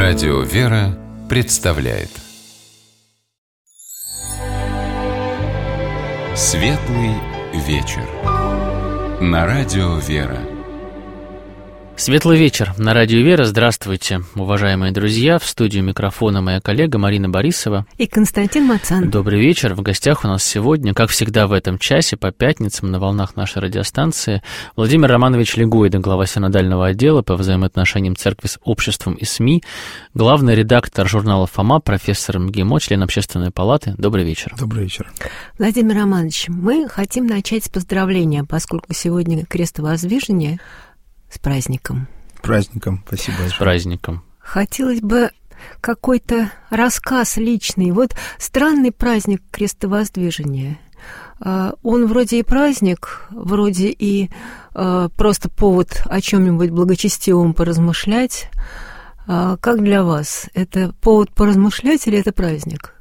Радио «Вера» представляет Светлый вечер на Радио «Вера». Светлый вечер на Радио «Вера». Здравствуйте, уважаемые друзья. В студию микрофона моя коллега Марина Борисова и Константин Мацан. Добрый вечер. В гостях у нас сегодня, как всегда в этом часе, по пятницам на волнах нашей радиостанции, Владимир Романович Легойда, глава синодального отдела по взаимоотношениям церкви с обществом и СМИ, главный редактор журнала «Фома», профессор МГИМО, член Общественной палаты. Добрый вечер. Добрый вечер. Владимир Романович, мы хотим начать с поздравления, поскольку сегодня Крестовоздвижение. С праздником. Праздником, спасибо. С праздником. Хотелось бы какой-то рассказ личный. Вот странный праздник Крестовоздвижения. Он вроде и праздник, вроде и просто повод о чем-нибудь благочестивом поразмышлять. Как для вас? Это повод поразмышлять или это праздник?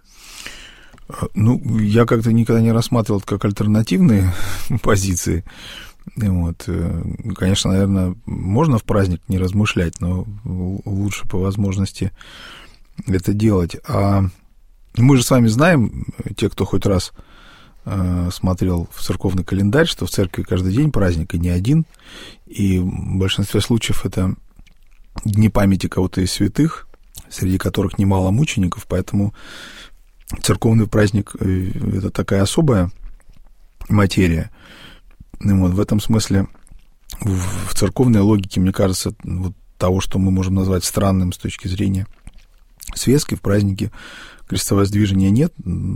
Ну, я как-то никогда не рассматривал это как альтернативные позиции. Вот. Конечно, наверное, можно в праздник не размышлять, но лучше по возможности это делать. А мы же с вами знаем, те, кто хоть раз смотрел в церковный календарь, что в церкви каждый день праздник, и не один. И в большинстве случаев это дни памяти кого-то из святых, среди которых немало мучеников, поэтому церковный праздник — это такая особая материя. Вот, в этом смысле в церковной логике, мне кажется, вот того, что мы можем назвать странным с точки зрения светской, в празднике Крестовоздвижения нет,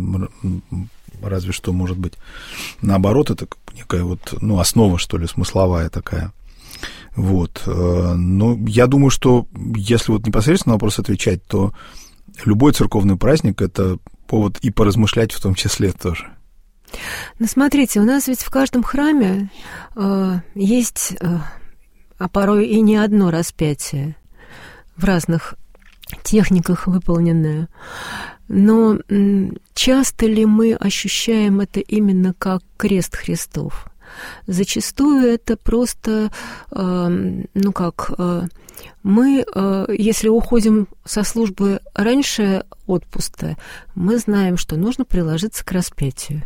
разве что, может быть, наоборот, это некая вот, ну, основа, что ли, смысловая такая. Вот. Но я думаю, что если вот непосредственно на вопрос отвечать, то любой церковный праздник — это повод и поразмышлять в том числе тоже. Ну, смотрите, у нас ведь в каждом храме есть, а порой и не одно распятие, в разных техниках выполненное. Но часто ли мы ощущаем это именно как крест Христов? Зачастую это просто, мы, если уходим со службы раньше отпуска, мы знаем, что нужно приложиться к распятию.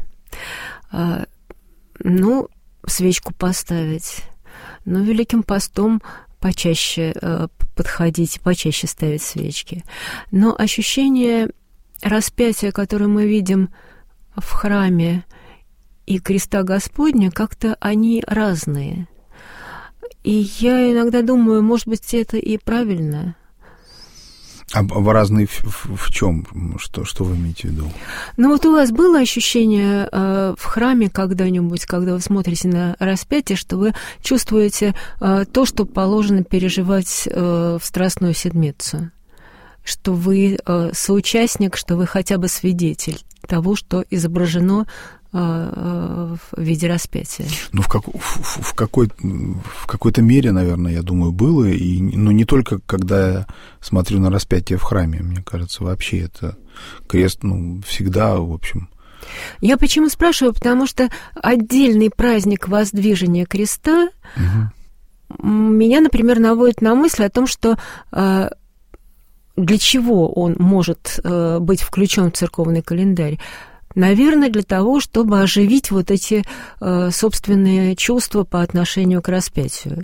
Ну, свечку поставить, но Великим постом почаще подходить, почаще ставить свечки. Но ощущение распятия, которое мы видим в храме, и креста Господня, как-то они разные. И я иногда думаю, может быть, это и правильно. А разные в чем? Что вы имеете в виду? Ну вот у вас было ощущение в храме когда-нибудь, когда вы смотрите на распятие, что вы чувствуете то, что положено переживать в Страстную Седмицу? Что вы соучастник, что вы хотя бы свидетель того, что изображено в виде распятия? Ну, в какой-то мере, наверное, я думаю, было. Но не только, когда я смотрю на распятие в храме. Мне кажется, вообще это крест, всегда, в общем. Я почему спрашиваю? Потому что отдельный праздник воздвижения креста меня, например, наводит на мысль о том, что для чего он может быть включен в церковный календарь. Наверное, для того, чтобы оживить вот эти собственные чувства по отношению к распятию.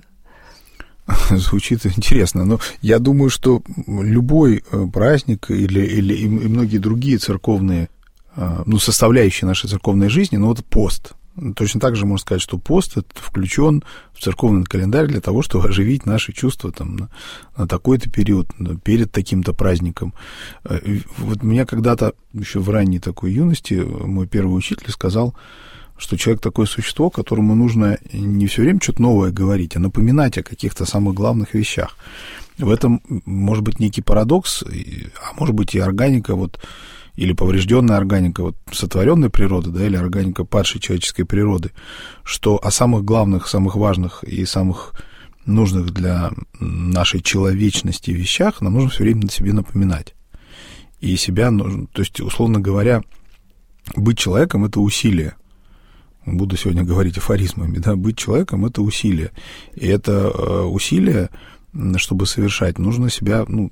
Звучит интересно, но я думаю, что любой праздник или многие другие церковные, составляющие нашей церковной жизни, вот пост. Точно так же можно сказать, что пост это включен в церковный календарь для того, чтобы оживить наши чувства там, на такой-то период, перед таким-то праздником. Вот меня когда-то, еще в ранней такой юности, мой первый учитель сказал, что человек такое существо, которому нужно не все время что-то новое говорить, а напоминать о каких-то самых главных вещах. В этом может быть некий парадокс, а может быть и органика или поврежденная органика сотворенной природы, или органика падшей человеческой природы, что о самых главных, самых важных и самых нужных для нашей человечности вещах нам нужно все время себе напоминать. И себя нужно, то есть, условно говоря, быть человеком — это усилие. Буду сегодня говорить афоризмами, быть человеком — это усилие. И это усилие, чтобы совершать, нужно себя,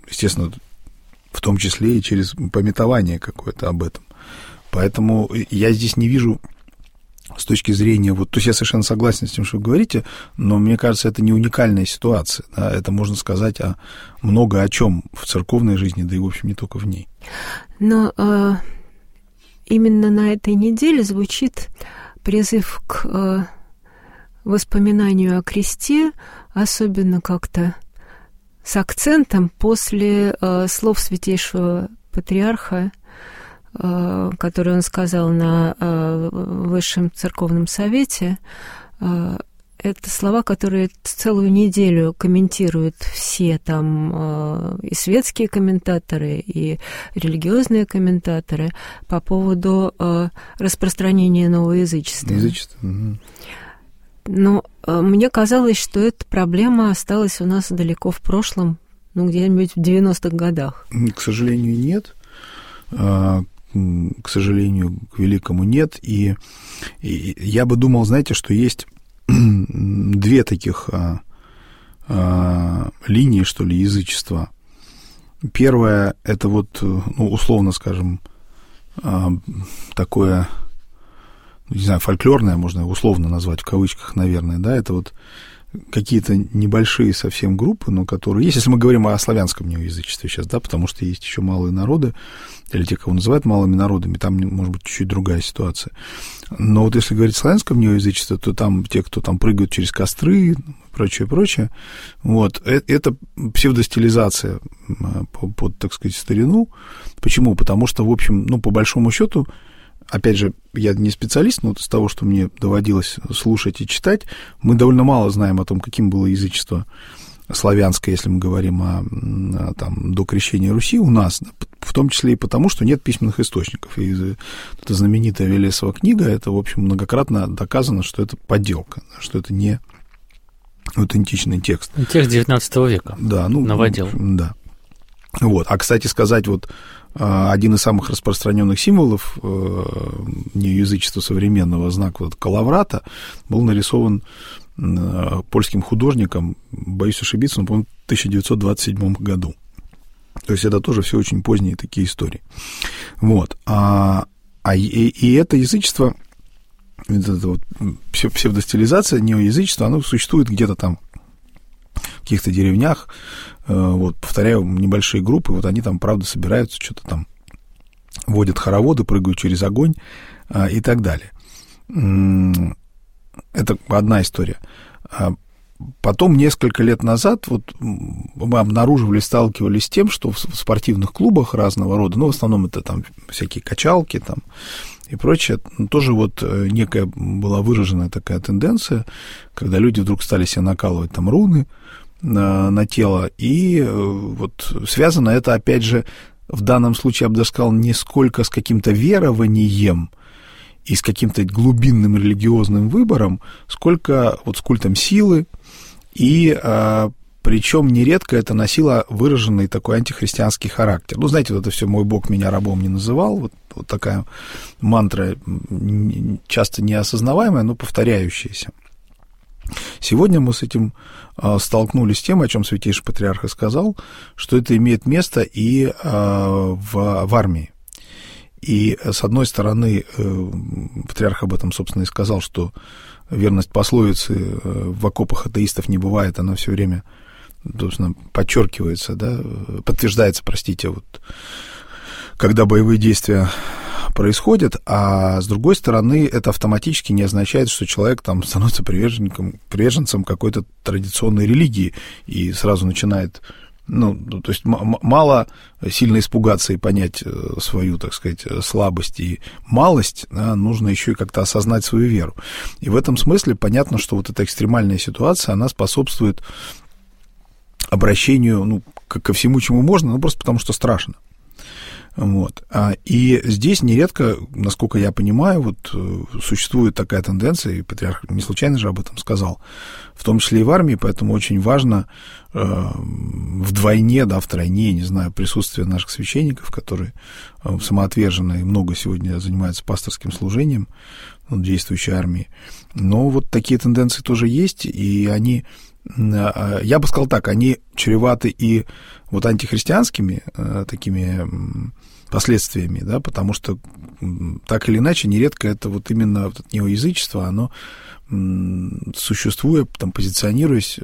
естественно, в том числе и через памятование какое-то об этом. Поэтому я здесь не вижу с точки зрения... Вот, то есть я совершенно согласен с тем, что вы говорите, но мне кажется, это не уникальная ситуация. Да? Это можно сказать много о чем в церковной жизни, да и, в общем, не только в ней. Но именно на этой неделе звучит призыв к воспоминанию о кресте, особенно как-то с акцентом после слов Святейшего Патриарха, которые он сказал на Высшем Церковном Совете. Это слова, которые целую неделю комментируют все там и светские комментаторы, и религиозные комментаторы по поводу распространения новоязычества. Язычество. Угу. Но мне казалось, что эта проблема осталась у нас далеко в прошлом, где-нибудь в 90-х годах. К сожалению, нет. К сожалению, к великому нет. И я бы думал, знаете, что есть две таких линии, что ли, язычества. Первое, это вот, условно скажем, такое, не знаю, фольклорное, можно условно назвать, в кавычках, наверное, да, это вот какие-то небольшие совсем группы, но которые есть, если мы говорим о славянском неоязычестве сейчас, да, потому что есть еще малые народы, или те, кого называют малыми народами, там, может быть, чуть-чуть другая ситуация. Но вот если говорить о славянском неоязычестве, то там те, кто там прыгают через костры, прочее, вот, это псевдостилизация под, так сказать, старину. Почему? Потому что, в общем, по большому счету, опять же, я не специалист, но из того, что мне доводилось слушать и читать, мы довольно мало знаем о том, каким было язычество славянское, если мы говорим до крещения Руси у нас, в том числе и потому, что нет письменных источников. И эта знаменитая Велесова книга, это, в общем, многократно доказано, что это подделка, что это не аутентичный текст. Текст XIX века. Да, новодел. Да. Вот. А, кстати сказать, вот один из самых распространенных символов неоязычества современного, знак калаврата, был нарисован польским художником, боюсь ошибиться, но, по-моему, в 1927 году. То есть это тоже все очень поздние такие истории. Вот. И это язычество, это вот псевдостилизация, неоязычество, оно существует где-то там в каких-то деревнях, вот, повторяю, небольшие группы, вот они там, правда, собираются, что-то там водят хороводы, прыгают через огонь и так далее. Это одна история. Потом, несколько лет назад, вот, мы обнаруживали, сталкивались с тем, что в спортивных клубах разного рода, в основном это там всякие качалки там, и прочее, тоже вот некая была выраженная такая тенденция, когда люди вдруг стали себе накалывать там руны на тело, и вот связано это, опять же, в данном случае, я бы даже сказал, не сколько с каким-то верованием и с каким-то глубинным религиозным выбором, сколько вот с культом силы, и причем нередко это носило выраженный такой антихристианский характер. Знаете, вот это все «мой Бог меня рабом не называл», вот такая мантра, часто неосознаваемая, но повторяющаяся. Сегодня мы с этим столкнулись с тем, о чем Святейший Патриарх и сказал, что это имеет место и в армии. И, с одной стороны, Патриарх об этом, собственно, и сказал, что верность пословицы «в окопах атеистов не бывает», она все время, собственно, подчеркивается, да, подтверждается, простите, вот, когда боевые действия происходят, а с другой стороны, это автоматически не означает, что человек там становится приверженцем какой-то традиционной религии и сразу начинает, то есть мало сильно испугаться и понять свою, так сказать, слабость и малость, да, нужно еще и как-то осознать свою веру. И в этом смысле понятно, что вот эта экстремальная ситуация, она способствует обращению, ко всему, чему можно, просто потому что страшно. Вот. И здесь нередко, насколько я понимаю, вот существует такая тенденция, и Патриарх не случайно же об этом сказал, в том числе и в армии, поэтому очень важно вдвойне, втройне, не знаю, присутствие наших священников, которые самоотверженно и много сегодня занимаются пасторским служением в действующей армии. Но вот такие тенденции тоже есть, и они я бы сказал так, они чреваты и вот антихристианскими такими последствиями, да, потому что так или иначе нередко это вот именно вот это неоязычество, оно, существуя, там, позиционируясь,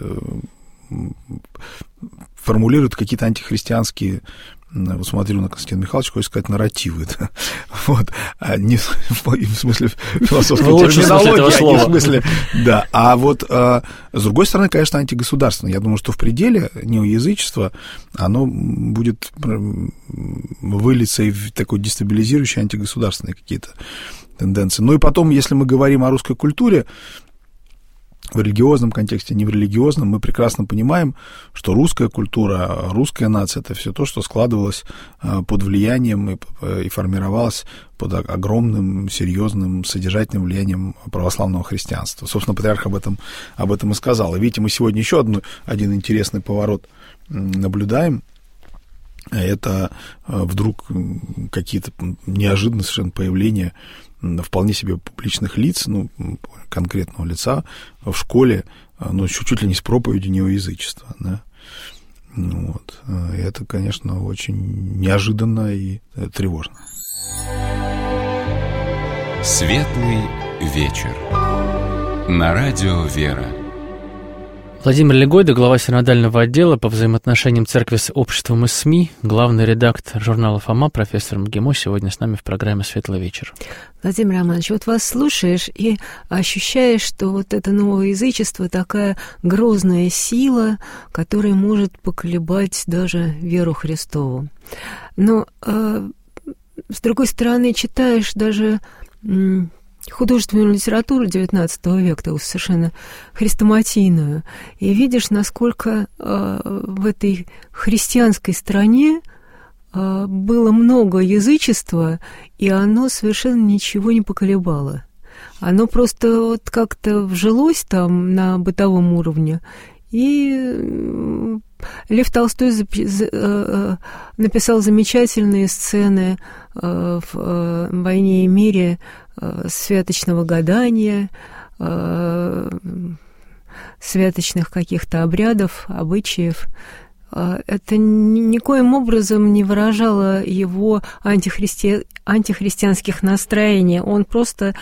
формулирует какие-то антихристианские, вот смотрю на Константина Михайловича, хочется сказать, нарративы, да? Вот, а не в смысле философской терминологии, а не в смысле, да, а вот с другой стороны, конечно, антигосударственное. Я думаю, что в пределе неоязычества оно будет вылиться и в такой дестабилизирующий антигосударственные какие-то тенденции. Ну и потом, если мы говорим о русской культуре, в религиозном контексте, не в религиозном, мы прекрасно понимаем, что русская культура, русская нация — это все то, что складывалось под влиянием и формировалось под огромным, серьезным, содержательным влиянием православного христианства. Собственно, патриарх об этом и сказал. И видите, мы сегодня еще один интересный поворот наблюдаем. Это вдруг какие-то неожиданные совершенно появления вполне себе публичных лиц, ну, конкретного лица в школе, ну, чуть ли не с проповеди неоязычества, да. Вот. И это, конечно, очень неожиданно и тревожно. Светлый вечер. На радио «Вера». Владимир Легойда, глава синодального отдела по взаимоотношениям церкви с обществом и СМИ, главный редактор журнала «Фома», профессор МГИМО, сегодня с нами в программе «Светлый вечер». Владимир Романович, вот вас слушаешь и ощущаешь, что вот это новоязычество такая грозная сила, которая может поколебать даже веру Христову. Но, с другой стороны, читаешь даже художественную литературу XIX века, такую совершенно хрестоматийную, и видишь, насколько в этой христианской стране было много язычества, и оно совершенно ничего не поколебало. Оно просто вот как-то вжилось там на бытовом уровне, и Лев Толстой написал замечательные сцены в «Войне и мире», святочного гадания, святочных каких-то обрядов, обычаев. Это никоим образом не выражало его антихристианских настроений. Он просто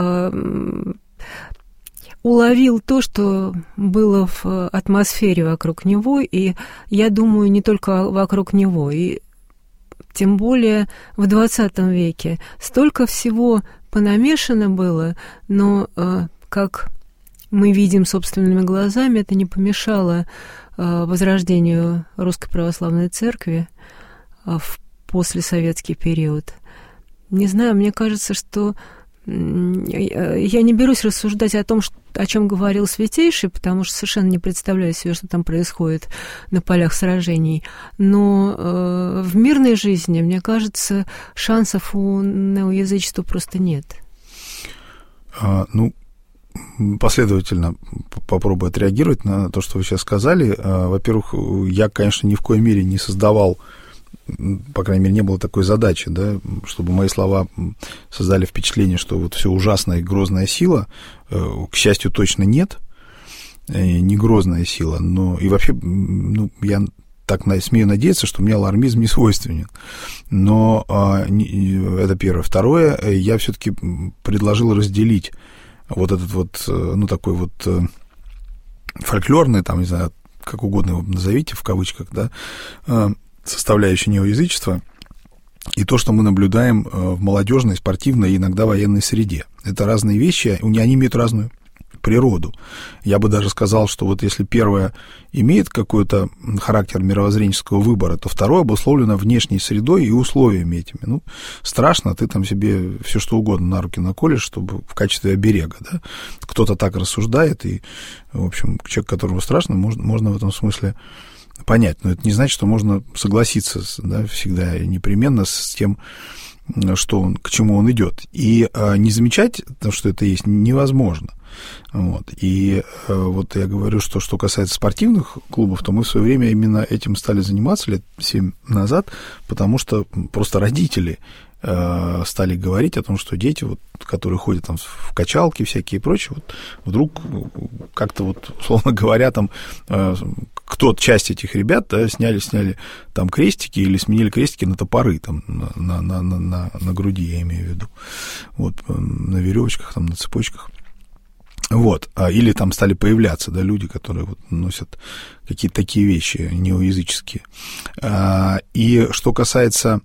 уловил то, что было в атмосфере вокруг него, и, я думаю, не только вокруг него, и тем более в XX веке. Столько всего понамешано было, но, как мы видим собственными глазами, это не помешало возрождению Русской Православной Церкви в послесоветский период. Не знаю, мне кажется, что я не берусь рассуждать о том, о чем говорил Святейший, потому что совершенно не представляю себе, что там происходит на полях сражений. Но в мирной жизни, мне кажется, шансов у неоязычества просто нет. Ну, последовательно попробую отреагировать на то, что вы сейчас сказали. Во-первых, я, конечно, ни в коей мере не создавал, по крайней мере, не было такой задачи, да, чтобы мои слова создали впечатление, что вот все ужасная и грозная сила. К счастью, точно нет, не грозная сила, но и вообще, ну, я так смею надеяться, что мне алармизм не свойственен. Но это первое. Второе, я все-таки предложил разделить вот этот вот, ну, такой вот фольклорный, там, не знаю, как угодно его назовите, в кавычках, да, составляющей неоязычества, и то, что мы наблюдаем в молодежной, спортивной и иногда военной среде. Это разные вещи, они имеют разную природу. Я бы даже сказал, что вот если первое имеет какой-то характер мировоззренческого выбора, то второе обусловлено внешней средой и условиями этими. Ну, страшно, ты там себе все что угодно на руки наколешь, чтобы в качестве оберега, да. Кто-то так рассуждает, и, в общем, человек, которому страшно, можно в этом смысле понять. Но это не значит, что можно согласиться, да, всегда и непременно с тем к чему он идет. И не замечать, что это есть, невозможно. Вот. И вот я говорю, что касается спортивных клубов, то мы в свое время именно этим стали заниматься лет 7 назад, потому что просто родители стали говорить о том, что дети, вот, которые ходят там в качалки всякие и прочее, вот, вдруг как-то, вот, условно говоря, там кто-то, часть этих ребят, да, сняли там крестики или сменили крестики на топоры там, на груди, я имею в виду, вот, на веревочках, там, на цепочках. Вот, или там стали появляться, да, люди, которые вот носят какие-то такие вещи неоязыческие. И что касается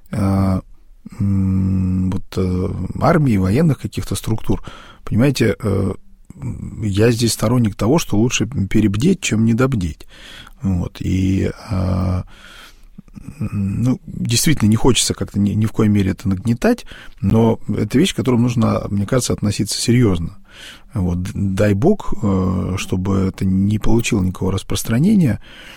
вот армии, военных каких-то структур, понимаете, я здесь сторонник того, что лучше перебдеть, чем недобдеть. Вот, и ну, действительно не хочется как-то ни в коей мере это нагнетать, но это вещь, к которой нужно, мне кажется, относиться серьезно. Вот, дай бог, чтобы это не получило никакого распространения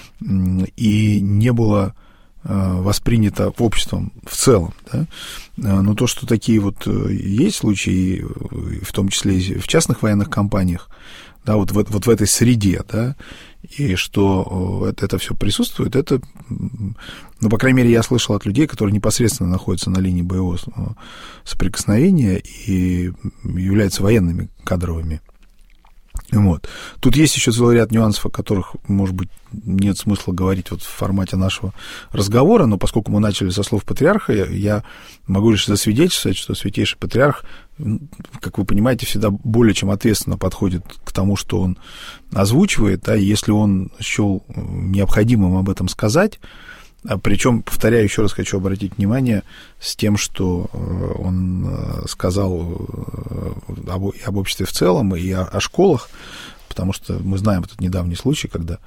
и не было воспринято обществом в целом. Да? Но то, что такие вот есть случаи, в том числе и в частных военных компаниях, да, вот в этой среде, да, и что это все присутствует, это, ну, по крайней мере, я слышал от людей, которые непосредственно находятся на линии боевого соприкосновения и являются военными кадровыми. Вот. Тут есть еще целый ряд нюансов, о которых, может быть, нет смысла говорить вот в формате нашего разговора, но поскольку мы начали со слов патриарха, я могу лишь засвидетельствовать, что святейший патриарх, как вы понимаете, всегда более чем ответственно подходит к тому, что он озвучивает, да, и если он счел необходимым об этом сказать, причем, повторяю, еще раз хочу обратить внимание с тем, что он сказал об обществе в целом и о школах, потому что мы знаем этот недавний случай, когда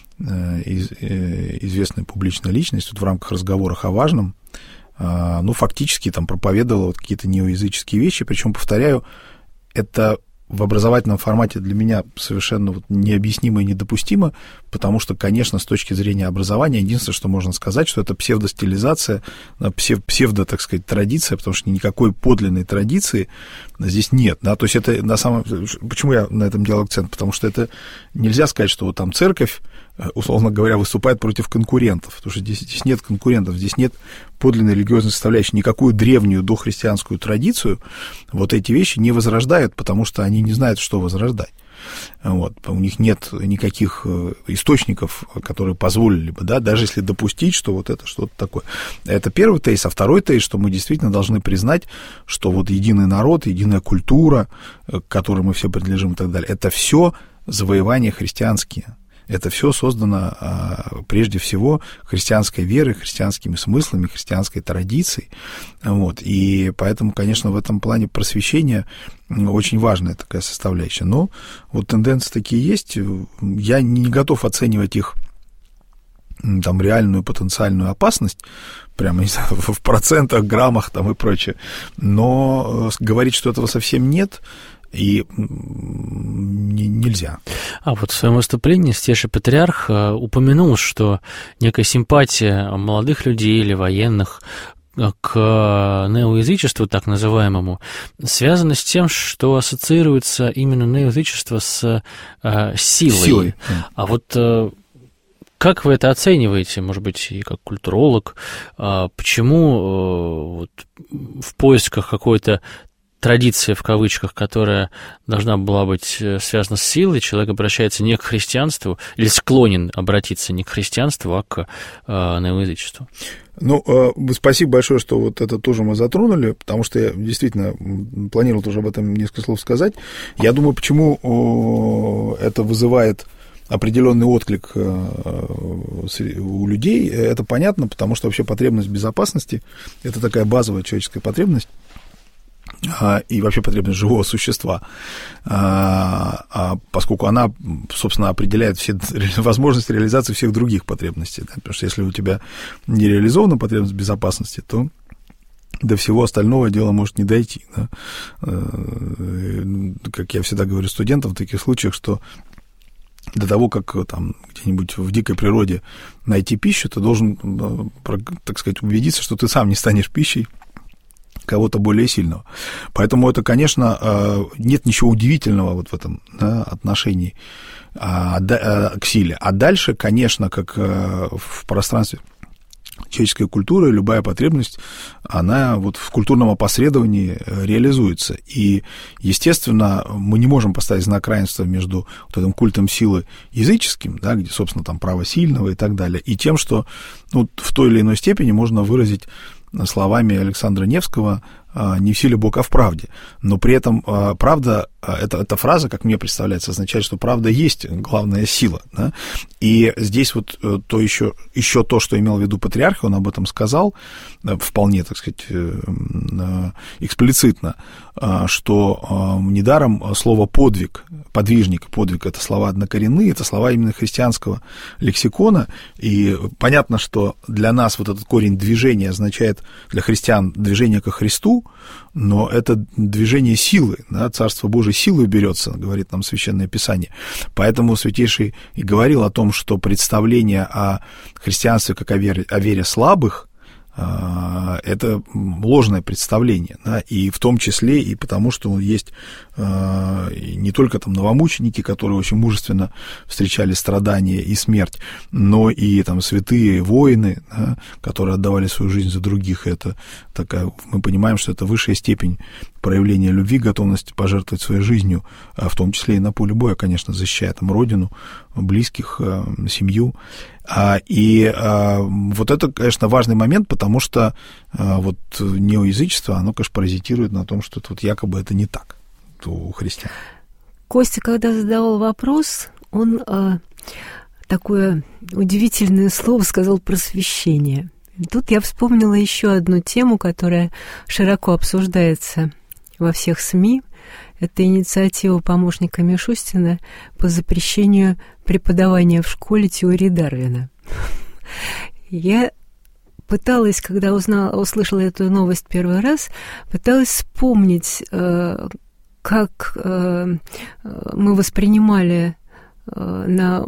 известная публичная личность тут в рамках разговоров о важном, ну, фактически там проповедовала вот какие-то неоязыческие вещи, причем, повторяю, это в образовательном формате для меня совершенно вот необъяснимо и недопустимо, потому что, конечно, с точки зрения образования, единственное, что можно сказать, что это псевдостилизация, псевдо, так сказать, традиция, потому что никакой подлинной традиции здесь нет, да, то есть это на самом... Почему я на этом делаю акцент? Потому что это нельзя сказать, что вот там церковь, условно говоря, выступает против конкурентов, потому что здесь нет конкурентов, здесь нет подлинной религиозной составляющей, никакую древнюю дохристианскую традицию вот эти вещи не возрождают, потому что они не знают, что возрождать. Вот. У них нет никаких источников, которые позволили бы, да, даже если допустить, что вот это что-то такое. Это первый тезис, а второй тезис, что мы действительно должны признать, что вот единый народ, единая культура, к которой мы все принадлежим и так далее, это все завоевания христианские. Это все создано прежде всего христианской верой, христианскими смыслами, христианской традицией. Вот. И поэтому, конечно, в этом плане просвещение очень важная такая составляющая. Но вот тенденции такие есть. Я не готов оценивать их там реальную потенциальную опасность, прямо, не знаю, в процентах, граммах там и прочее. Но говорить, что этого совсем нет, и нельзя. А вот в своем выступлении Святейший Патриарх упомянул, что некая симпатия молодых людей или военных к неоязычеству, так называемому, связана с тем, что ассоциируется именно неоязычество с силой. А вот как вы это оцениваете, может быть, и как культуролог? Почему вот в поисках какой-то традиция, в кавычках, которая должна была быть связана с силой, человек обращается не к христианству, или склонен обратиться не к христианству, а к неоязычеству? Ну, спасибо большое, что вот это тоже мы затронули, потому что я действительно планировал тоже об этом несколько слов сказать. Я думаю, почему это вызывает определенный отклик у людей, это понятно, потому что вообще потребность в безопасности – это такая базовая человеческая потребность, и вообще потребность живого существа, поскольку она, собственно, определяет все возможности реализации всех других потребностей. Да? Потому что если у тебя не реализована потребность безопасности, то до всего остального дела может не дойти. Да? Как я всегда говорю студентам в таких случаях, что до того, как там где-нибудь в дикой природе найти пищу, ты должен, так сказать, убедиться, что ты сам не станешь пищей кого-то более сильного. Поэтому это, конечно, нет ничего удивительного вот в этом, да, отношении к силе. А дальше, конечно, как в пространстве человеческой культуры, любая потребность, она вот в культурном опосредовании реализуется. И, естественно, мы не можем поставить знак равенства между вот этим культом силы языческим, да, где, собственно, там право сильного и так далее, и тем, что ну, в той или иной степени можно выразить словами Александра Невского «не в силе Бог, а в правде». Но при этом правда, эта фраза, как мне представляется, означает, что правда есть главная сила. Да? И здесь вот то еще то, что имел в виду патриарх, он об этом сказал вполне, так сказать, эксплицитно, что недаром слово «подвиг», «подвижник», «подвиг» — это слова однокоренные, это слова именно христианского лексикона, и понятно, что для нас вот этот корень движения означает, для христиан, движение ко Христу, но это движение силы, да, Царство Божие силой берется, говорит нам Священное Писание. Поэтому Святейший и говорил о том, что представление о христианстве как о вере слабых, это ложное представление, да, и в том числе и потому, что есть не только там новомученики, которые очень мужественно встречали страдания и смерть, но и там святые воины, да, которые отдавали свою жизнь за других. Это такая, мы понимаем, что это высшая степень проявления любви, готовности пожертвовать своей жизнью, в том числе и на поле боя, конечно, защищая там родину, близких, семью. И вот это, конечно, важный момент, потому что вот неоязычество, оно, конечно, паразитирует на том, что вот якобы это не так у христиан. Костя, когда задавал вопрос, он такое удивительное слово сказал «просвещение». И тут я вспомнила еще одну тему, которая широко обсуждается во всех СМИ. Это инициатива помощника Мишустина по запрещению преподавания в школе теории Дарвина. Я пыталась, когда услышала эту новость первый раз, пыталась вспомнить, как мы воспринимали на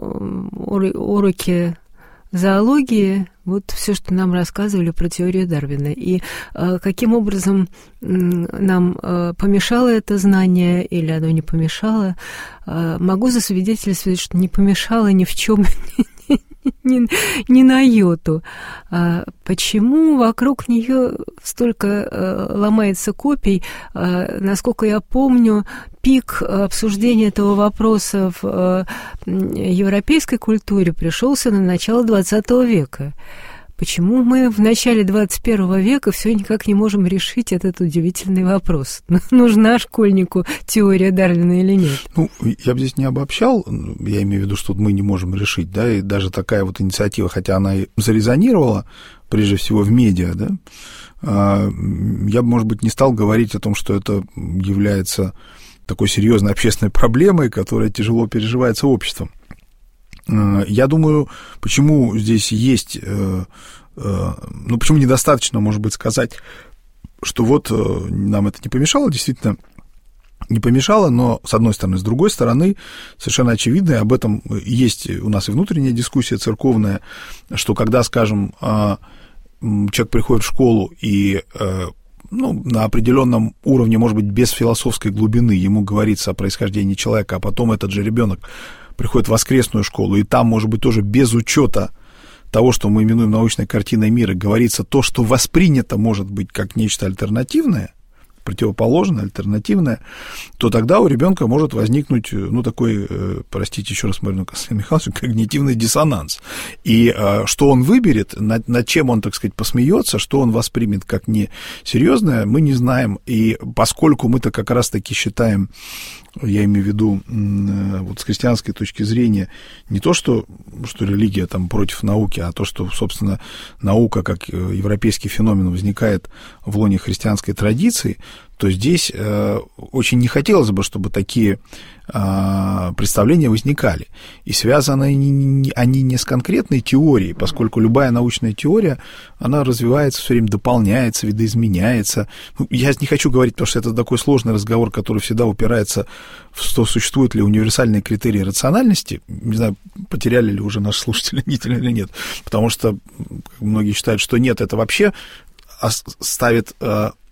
уроке зоологии вот все, что нам рассказывали про теорию Дарвина, и каким образом нам помешало это знание или оно не помешало. Могу засвидетельствовать, что не помешало ни в чем, ни на йоту. Почему вокруг нее столько ломается копий? Насколько я помню, пик обсуждения этого вопроса в европейской культуре пришелся на начало XX века. Почему мы в начале 21 века все никак не можем решить этот удивительный вопрос? Нужна школьнику теория Дарвина или нет? Ну, я бы здесь не обобщал, я имею в виду, что мы не можем решить, да, и даже такая вот инициатива, хотя она и зарезонировала, прежде всего, в медиа, да, я бы, может быть, не стал говорить о том, что это является такой серьезной общественной проблемой, которая тяжело переживается обществом. Я думаю, почему здесь есть, ну, почему недостаточно, может быть, сказать, что вот нам это не помешало, действительно не помешало, но, с одной стороны, с другой стороны, совершенно очевидно, и об этом есть у нас и внутренняя дискуссия церковная, что когда, скажем, человек приходит в школу и ну, на определенном уровне, может быть, без философской глубины ему говорится о происхождении человека, а потом этот же ребенок приходит в воскресную школу, и там, может быть, тоже без учета того, что мы именуем научной картиной мира, говорится то, что воспринято, может быть, как нечто альтернативное, противоположное, альтернативное, то тогда у ребенка может возникнуть, ну, такой, простите, еще раз смотрю на Константина Михайловича, когнитивный диссонанс. И что он выберет, над чем он, так сказать, посмеется, что он воспримет как несерьезное, мы не знаем. И поскольку мы-то как раз-таки считаем, я имею в виду вот с христианской точки зрения, не то, что религия там против науки, а то, что, собственно, наука как европейский феномен возникает в лоне христианской традиции, то здесь очень не хотелось бы, чтобы такие представления возникали. И связаны они не с конкретной теорией, поскольку любая научная теория, она развивается, все время дополняется, видоизменяется. Ну, я не хочу говорить, потому что это такой сложный разговор, который всегда упирается в то, существуют ли универсальные критерии рациональности. Не знаю, потеряли ли уже наши слушатели или нет, потому что многие считают, что нет, это вообще ставит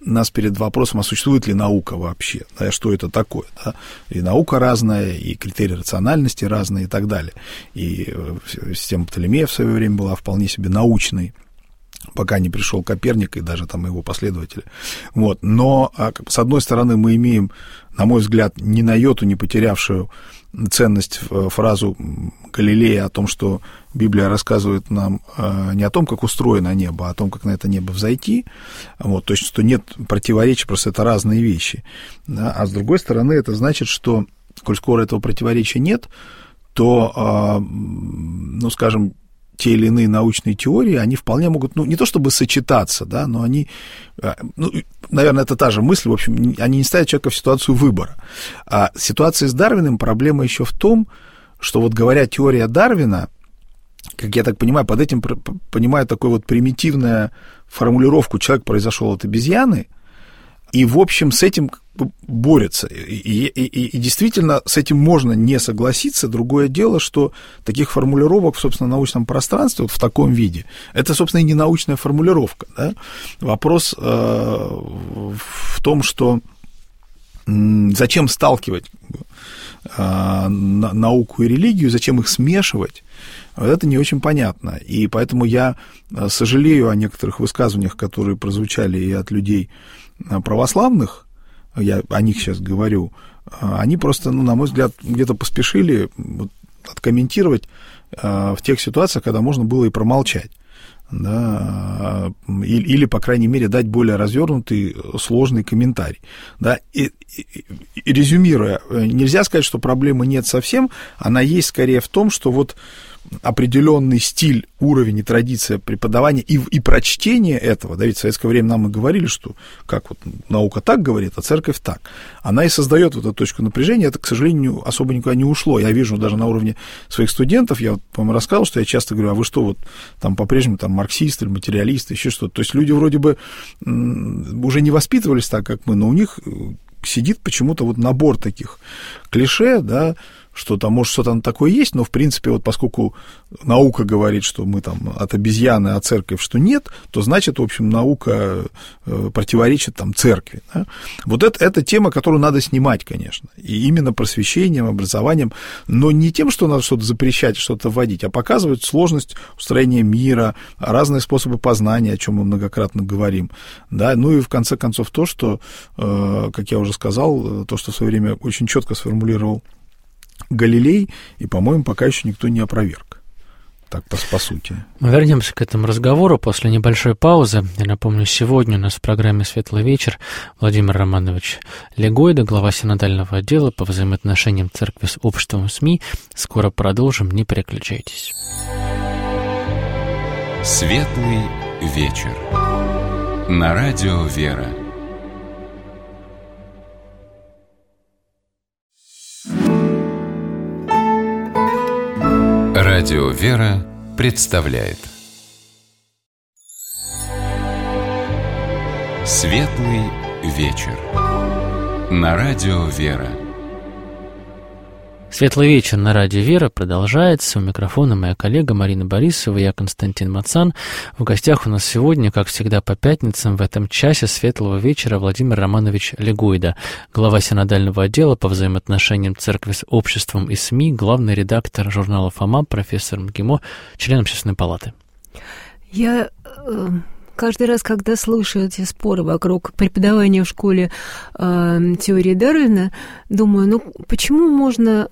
нас перед вопросом, а существует ли наука вообще, да, что это такое. Да? И наука разная, и критерии рациональности разные и так далее. И система Птолемея в свое время была вполне себе научной, пока не пришел Коперник и даже там его последователи. Вот. Но, с одной стороны, мы имеем, на мой взгляд, ни на йоту не потерявшую ценность фразу Галилея о том, что Библия рассказывает нам не о том, как устроено небо, а о том, как на это небо взойти. Вот. То есть, что нет противоречий, просто это разные вещи. Да? А с другой стороны, это значит, что, коль скоро этого противоречия нет, то, ну, скажем, те или иные научные теории, они вполне могут, ну, не то чтобы сочетаться, да, но они, ну, наверное, это та же мысль, в общем, они не ставят человека в ситуацию выбора. А ситуация с Дарвином, проблема еще в том, что вот говоря теория Дарвина, как я так понимаю, под этим понимаю такую вот примитивную формулировку «человек произошел от обезьяны», и, в общем, с этим борются. И действительно, с этим можно не согласиться. Другое дело, что таких формулировок в, собственно, научном пространстве, вот в таком виде, это, собственно, и не научная формулировка. Да? Вопрос в том, что зачем сталкивать науку и религию, зачем их смешивать, это не очень понятно. И поэтому я сожалею о некоторых высказываниях, которые прозвучали и от людей православных, я о них сейчас говорю, они просто, ну, на мой взгляд, где-то поспешили вот откомментировать в тех ситуациях, когда можно было и промолчать. Да, или, по крайней мере, дать более развернутый, сложный комментарий. Да, и резюмируя, нельзя сказать, что проблемы нет совсем, она есть скорее в том, что вот определенный стиль, уровень и традиция преподавания и прочтения этого, да, ведь в советское время нам и говорили, что как вот наука так говорит, а церковь так, она и создает вот эту точку напряжения, это, к сожалению, особо никуда не ушло. Я вижу даже на уровне своих студентов, я, по-моему, рассказывал, что я часто говорю, а вы что, вот там по-прежнему там марксисты или материалисты, еще что-то. То есть люди вроде бы уже не воспитывались так, как мы, но у них сидит почему-то вот набор таких клише, да, что там, может, что-то такое есть, но, в принципе, вот поскольку наука говорит, что мы там от обезьяны, а церковь, что нет, то, значит, в общем, наука противоречит там церкви. Да? Вот это тема, которую надо снимать, конечно, и именно просвещением, образованием, но не тем, что надо что-то запрещать, что-то вводить, а показывать сложность устроения мира, разные способы познания, о чем мы многократно говорим, да, ну и, в конце концов, то, что, как я уже сказал, то, что в свое время очень четко сформулировал Галилей, и, по-моему, пока еще никто не опроверг. Так, по сути. Мы вернемся к этому разговору после небольшой паузы. Я напомню, сегодня у нас в программе «Светлый вечер» Владимир Романович Легойда, глава синодального отдела по взаимоотношениям церкви с обществом и СМИ. Скоро продолжим, не переключайтесь. «Светлый вечер» на радио «Вера». Радио «Вера» представляет «Светлый вечер» на радио «Вера». «Светлый вечер» на радио «Вера» продолжается. У микрофона моя коллега Марина Борисова, я Константин Мацан. В гостях у нас сегодня, как всегда по пятницам, в этом часе «Светлого вечера» Владимир Романович Легойда, глава синодального отдела по взаимоотношениям церкви с обществом и СМИ, главный редактор журнала «Фома», профессор МГИМО, член Общественной палаты. Я каждый раз, когда слушаю эти споры вокруг преподавания в школе теории Дарвина, думаю, ну почему можно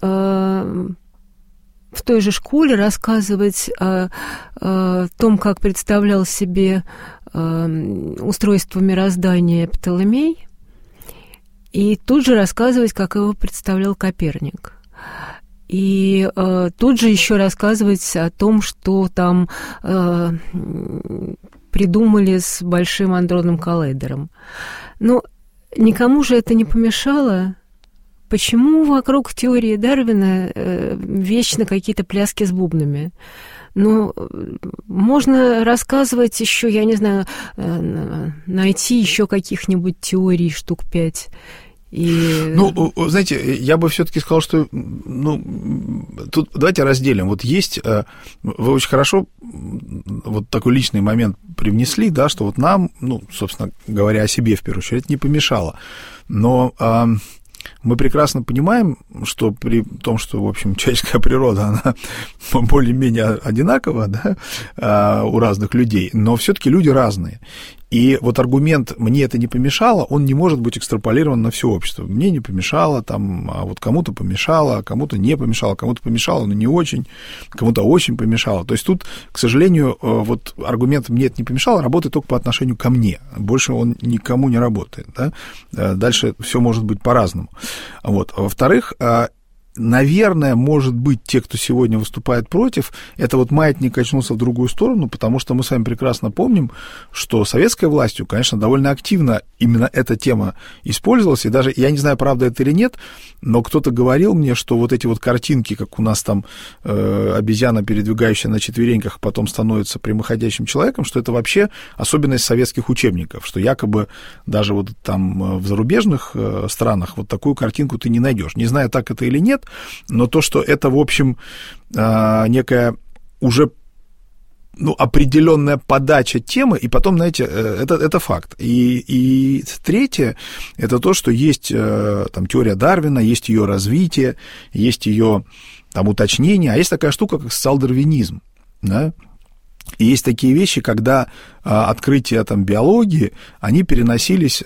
в той же школе рассказывать о том, как представлял себе устройство мироздания Птолемей, и тут же рассказывать, как его представлял Коперник. И тут же еще рассказывать о том, что там придумали с Большим адронным коллайдером. Но никому же это не помешало. Почему вокруг теории Дарвина вечно какие-то пляски с бубнами? Ну, можно рассказывать еще, я не знаю, найти еще каких-нибудь теорий штук 5 Ну, знаете, я бы все-таки сказал, что, тут давайте разделим. Вот есть, вы очень хорошо вот такой личный момент привнесли, да, что вот нам, собственно говоря, о себе в первую очередь, не помешало. Но мы прекрасно понимаем, что при том, что, в общем, человеческая природа, она более-менее одинакова, да, у разных людей, но все-таки люди разные. И вот аргумент «мне это не помешало», он не может быть экстраполирован на все общество. Мне не помешало, там, а вот кому-то помешало, а кому-то не помешало, кому-то помешало, но не очень, кому-то очень помешало. То есть тут, к сожалению, вот аргумент «мне это не помешало» работает только по отношению ко мне. Больше он никому не работает. Да? Дальше все может быть по-разному. Вот. Во-вторых, наверное, может быть, те, кто сегодня выступает против, это вот маятник качнулся в другую сторону, потому что мы с вами прекрасно помним, что советской властью, конечно, довольно активно именно эта тема использовалась, и даже, я не знаю, правда это или нет, но кто-то говорил мне, что вот эти вот картинки, как у нас там обезьяна, передвигающая на четвереньках, потом становится прямоходящим человеком, что это вообще особенность советских учебников, что якобы даже вот там в зарубежных странах вот такую картинку ты не найдешь. Не знаю, так это или нет, но то, что это, в общем, некая уже определенная подача темы, и потом, знаете, это факт. И третье, это то, что есть там теория Дарвина, есть ее развитие, есть ее там уточнение, а есть такая штука, как социал-дарвинизм, да? И есть такие вещи, когда открытия там, биологии, они переносились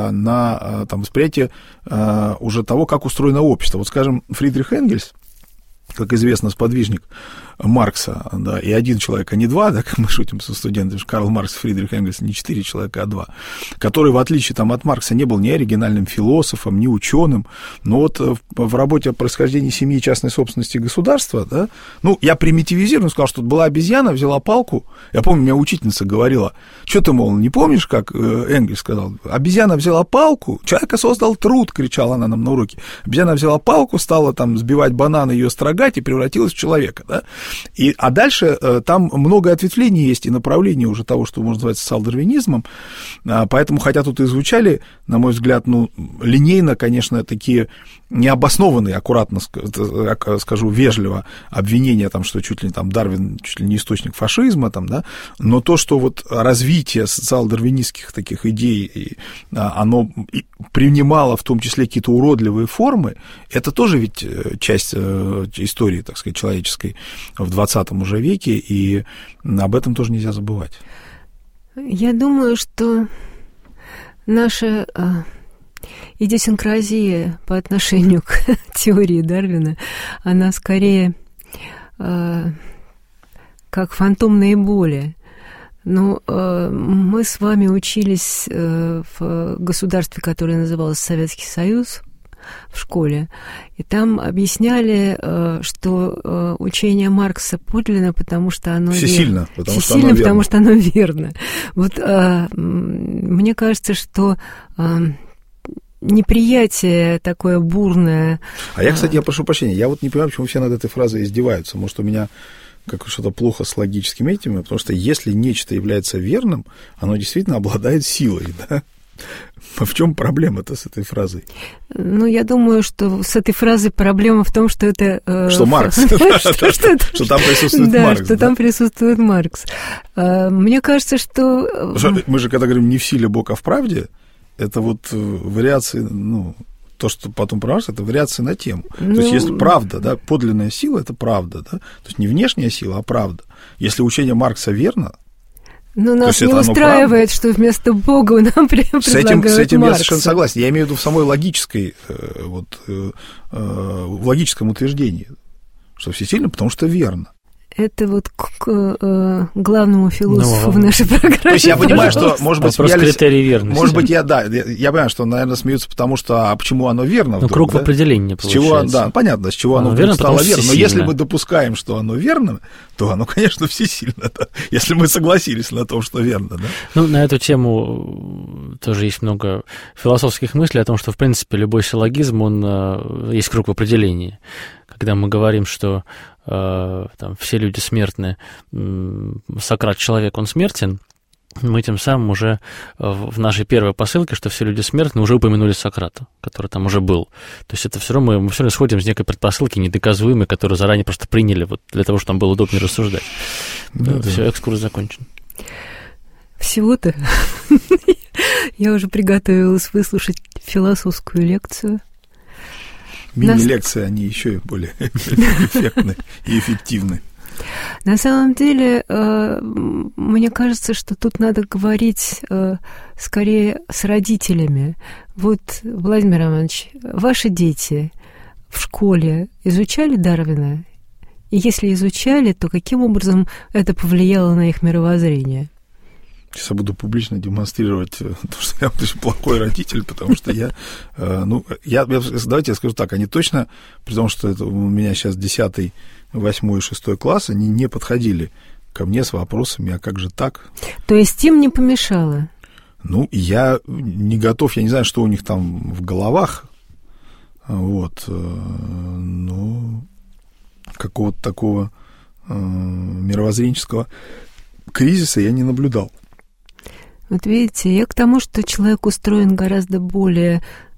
на там, восприятие уже того, как устроено общество. Вот, скажем, Фридрих Энгельс, как известно, сподвижник Маркса, да, и один человек, а не два, да, как мы шутим со студентами, Карл Маркс и Фридрих Энгельс не 4 человека, а 2, который, в отличие там, от Маркса, не был ни оригинальным философом, ни ученым, но вот в работе о происхождении семьи, частной собственности государства, да, я примитивизирую, сказал, что была обезьяна, взяла палку, я помню, у меня учительница говорила, что ты, мол, не помнишь, как Энгельс сказал, обезьяна взяла палку, человека создал труд, кричала она нам на уроке, обезьяна взяла палку, стала там сбивать бананы, ее строгать и превратилась в человека, да. А дальше там много ответвлений есть и направлений уже того, что можно назвать социал-дарвинизмом, поэтому, хотя тут и звучали, на мой взгляд, линейно, конечно, такие необоснованные, аккуратно скажу, вежливо, обвинения, там, что чуть ли там Дарвин, чуть ли не источник фашизма, там, да, но то, что вот развитие социал-дарвинистских таких идей, оно принимало в том числе какие-то уродливые формы, это тоже ведь часть истории, так сказать, человеческой в 20 уже веке, и об этом тоже нельзя забывать. Я думаю, что наша идиосинкразия по отношению к теории Дарвина, она скорее как фантомные боли. Но мы с вами учились в государстве, которое называлось Советский Союз, в школе, и там объясняли, что учение Маркса подлинно, потому что оно всесильно, верно. Потому что оно верно. Вот мне кажется, что неприятие такое бурное... А я, кстати, прошу прощения, я вот не понимаю, почему все над этой фразой издеваются. Может, у меня как что-то плохо с логическими этими, потому что если нечто является верным, оно действительно обладает силой, да? В чем проблема-то с этой фразой? Я думаю, что с этой фразой проблема в том, что это... Что Маркс, что там присутствует Маркс. Да, что там присутствует Маркс. Мне кажется, что... Мы же, когда говорим «не в силе Бог, а в правде», это вот вариации, то, что потом про Маркса, это вариации на тему. То есть, если правда, да, подлинная сила, это правда, да, то есть не внешняя сила, а правда. Если учение Маркса верно, нас не устраивает, что вместо Бога нам предлагают С этим Маркса. Я совершенно согласен. Я имею в виду в самой логической, в логическом утверждении, что всесильно, потому что верно. Это вот к главному философу в нашей программе. То есть я понимаю, что, может быть, критерий верности. Может быть, я понимаю, что, наверное, смеются, потому что, почему оно верно? Круг в определении получается. Понятно, с чего оно вдруг стало верно. Но если мы допускаем, что оно верно, то оно, конечно, всесильно, да, если мы согласились на том, что верно, да. На эту тему тоже есть много философских мыслей о том, что, в принципе, любой силлогизм, он есть круг в определении. Когда мы говорим, что там, все люди смертны, Сократ человек, он смертен, мы тем самым уже в нашей первой посылке, что все люди смертны, уже упомянули Сократа, который там уже был. То есть это все равно мы все равно исходим из некой предпосылки недоказуемой, которую заранее просто приняли вот для того, чтобы нам было удобнее рассуждать. Да, все, экскурс закончен. Всего-то я уже приготовилась выслушать философскую лекцию. Мини-лекции, они еще более эффектны и эффективны. На самом деле, мне кажется, что тут надо говорить скорее с родителями. Вот, Владимир Романович, ваши дети в школе изучали Дарвина? И если изучали, то каким образом это повлияло на их мировоззрение? Сейчас я буду публично демонстрировать то, что я очень плохой родитель, потому что давайте я скажу так, они точно, при том, что это у меня сейчас 10, 8 и 6 класс, они не подходили ко мне с вопросами, а как же так? То есть им не помешало? Ну, я не готов, я не знаю, что у них там в головах, вот, но какого-то такого мировоззренческого кризиса я не наблюдал. Вот видите, я к тому, что человек устроен гораздо более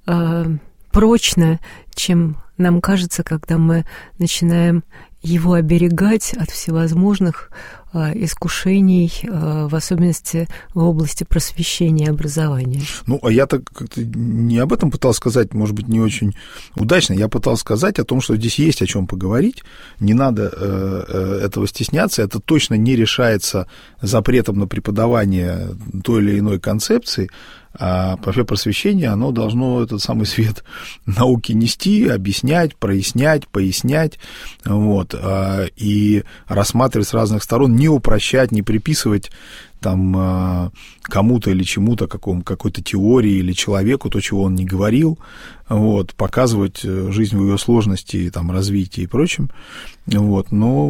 прочно, чем нам кажется, когда мы начинаем его оберегать от всевозможных искушений, в особенности в области просвещения и образования. Ну, а я-то как-то не об этом пытался сказать, может быть, не очень удачно. Я пытался сказать о том, что здесь есть о чем поговорить, не надо этого стесняться, это точно не решается запретом на преподавание той или иной концепции, а вообще просвещение, оно должно этот самый свет науки нести, объяснять, прояснять, пояснять, вот, и рассматривать с разных сторон, не упрощать, не приписывать там кому-то или чему-то, какой-то теории или человеку то, чего он не говорил, вот, показывать жизнь в ее сложности, там, развитии и прочем, вот, но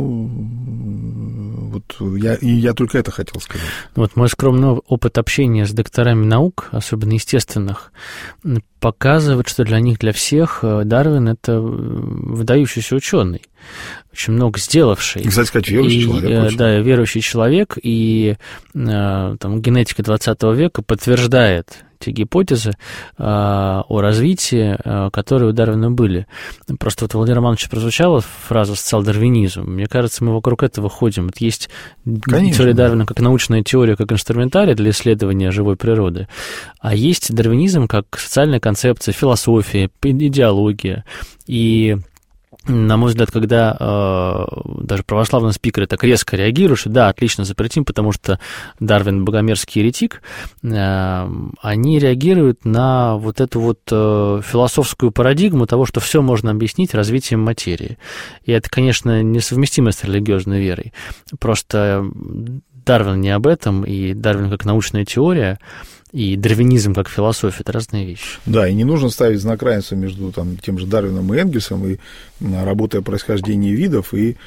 вот я только это хотел сказать. Вот мой скромный опыт общения с докторами наук, особенно естественных, показывает, что для них, для всех Дарвин — это выдающийся ученый, очень много сделавший. И, кстати сказать, верующий человек. Да, верующий человек, и там, генетика 20 века подтверждает те гипотезы о развитии, которые у Дарвина были. Просто вот у Владимира Романовича прозвучала фраза «социал-дарвинизм». Мне кажется, мы вокруг этого ходим. Вот есть теория Дарвина как научная теория, как инструментарий для исследования живой природы, а есть дарвинизм как социальная концепция, философия, идеология. И на мой взгляд, когда даже православные спикеры так резко реагируют, что да, отлично, запретим, потому что Дарвин богомерзкий еретик, они реагируют на вот эту вот философскую парадигму того, что все можно объяснить развитием материи. И это, конечно, несовместимо с религиозной верой. Просто Дарвин не об этом, и Дарвин как научная теория, и дарвинизм как философия — это разные вещи. Да, и не нужно ставить знак равенства между там, тем же Дарвином и Энгельсом, и работой о происхождении видов, и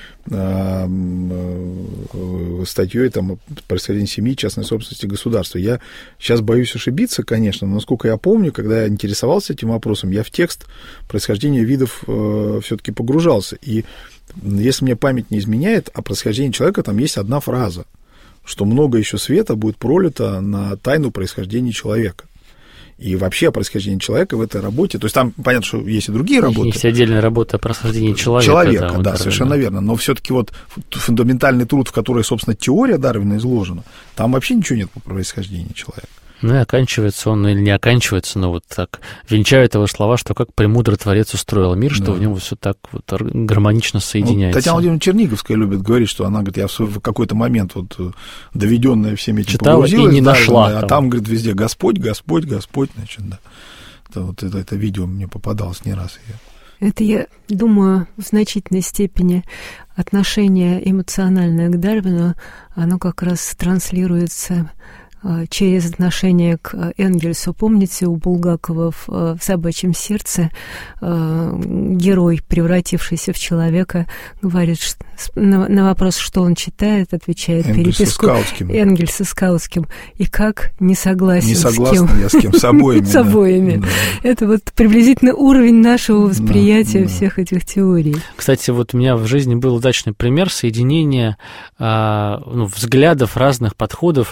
статьей там, о происхождении семьи, частной собственности государства. Я сейчас боюсь ошибиться, конечно, но, насколько я помню, когда я интересовался этим вопросом, я в текст происхождения видов все-таки погружался. И если мне память не изменяет, о происхождении человека там есть одна фраза, что много еще света будет пролито на тайну происхождения человека. И вообще о происхождении человека в этой работе, то есть там понятно, что есть и другие работы. Есть отдельная работа о происхождении человека. Человека, да, совершенно верно. Но все-таки вот фундаментальный труд, в который, собственно, теория Дарвина изложена, там вообще ничего нет по происхождению человека. Ну и оканчивается он, или не оканчивается, но вот так венчают его слова, что как премудрый Творец устроил мир, что в нем все так вот гармонично соединяется. Татьяна Владимировна Черниговская любит говорить, что она, говорит, я в какой-то момент, вот, доведенная всеми этим, читала погрузилась, и не нашла. А там, говорит, везде Господь, Господь, Господь, значит, да. Это видео мне попадалось не раз. Это, я думаю, в значительной степени отношение эмоциональное к Дарвину, оно как раз транслируется через отношение к Энгельсу. Помните, у Булгакова в «Собачьем сердце» герой, превратившийся в человека, говорит на вопрос, что он читает, отвечает переписку Энгельса с Каутским. И как не согласен с кем? Я с кем? С обоими. С обоими. Это вот приблизительно уровень нашего восприятия всех этих теорий. Кстати, вот у меня в жизни был удачный пример соединения взглядов, разных подходов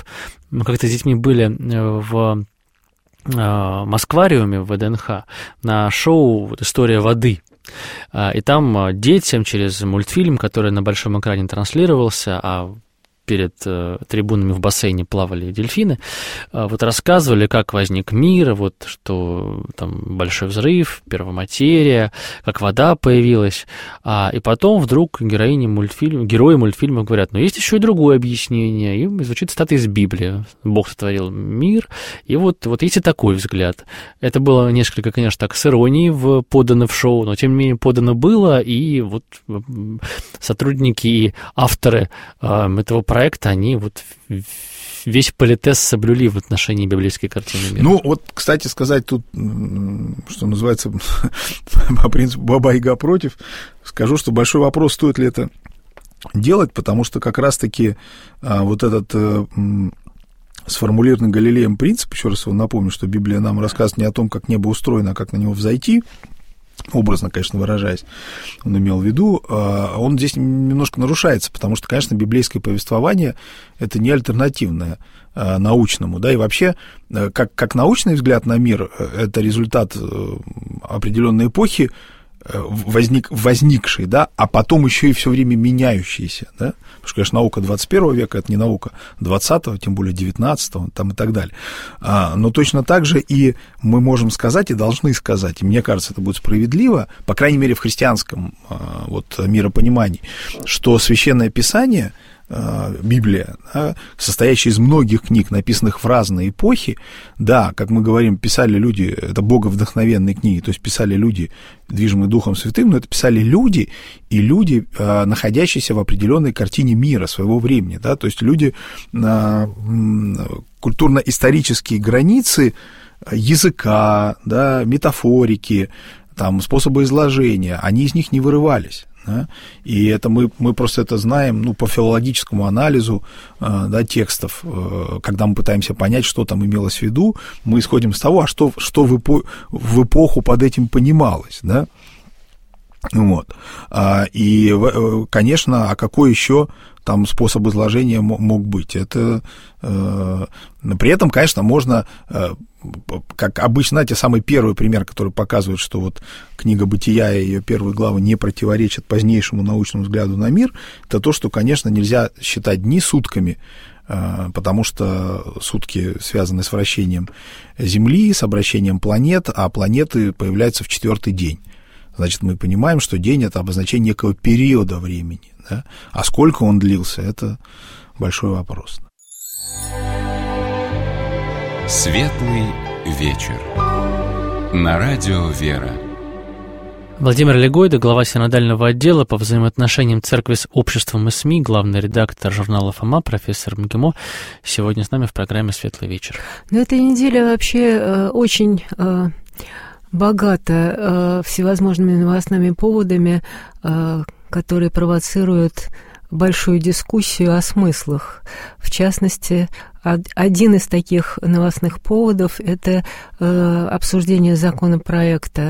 Мы как-то с детьми были в Москвариуме в ВДНХ на шоу «История воды». И там детям через мультфильм, который на большом экране транслировался, а перед трибунами в бассейне плавали дельфины, вот рассказывали, как возник мир, вот что там большой взрыв, первоматерия, как вода появилась, и потом вдруг герои мультфильма говорят, но есть еще и другое объяснение, и звучит цитата из Библии: Бог сотворил мир, и вот есть и такой взгляд. Это было несколько, конечно, так с иронией подано в шоу, но тем не менее подано было, и вот сотрудники и авторы этого проекта, они вот весь политез соблюли в отношении библейской картины мира. Ну, вот, кстати сказать, тут, что называется, по принципу баба-яга против, скажу, что большой вопрос, стоит ли это делать, потому что как раз-таки вот этот сформулированный Галилеем принцип, еще раз его напомню, что Библия нам рассказывает не о том, как небо устроено, а как на него взойти, образно, конечно, выражаясь, он имел в виду, он здесь немножко нарушается, потому что, конечно, библейское повествование – это не альтернативное научному, да, и вообще, как научный взгляд на мир, это результат определенной эпохи, возникшей, да, а потом еще и все время меняющейся, да, потому что, конечно, наука 21 века – это не наука 20-го, тем более 19-го, там и так далее. Но точно так же и мы можем сказать, и должны сказать, и мне кажется, это будет справедливо, по крайней мере, в христианском вот миропонимании, что Священное Писание, Библия, да, состоящая из многих книг, написанных в разные эпохи, да, как мы говорим, писали люди, это боговдохновенные книги, то есть писали люди, движимые Духом Святым, но это писали люди, и люди, находящиеся в определенной картине мира своего времени, да, то есть люди, культурно-исторические границы языка, да, метафорики, там, способы изложения, они из них не вырывались. Да? И это мы просто это знаем, ну, по филологическому анализу, да, текстов, когда мы пытаемся понять, что там имелось в виду, мы исходим из того, что в эпоху под этим понималось, да? Вот. И, конечно, а какой еще там способ изложения мог быть? Это при этом, конечно, можно, как обычно, знаете, самый первый пример, который показывает, что вот книга «Бытия» и ее первые главы не противоречат позднейшему научному взгляду на мир, это то, что, конечно, нельзя считать дни сутками, потому что сутки связаны с вращением Земли, с обращением планет, а планеты появляются в 4-й день. Значит, мы понимаем, что день – это обозначение некого периода времени. Да? А сколько он длился – это большой вопрос. Светлый вечер. На радио «Вера». Владимир Легойда, глава синодального отдела по взаимоотношениям церкви с обществом и СМИ, главный редактор журнала «Фома», профессор МГИМО, сегодня с нами в программе «Светлый вечер». Ну, эта неделя вообще очень богата всевозможными новостными поводами, которые провоцируют большую дискуссию о смыслах. В частности, один из таких новостных поводов – это обсуждение законопроекта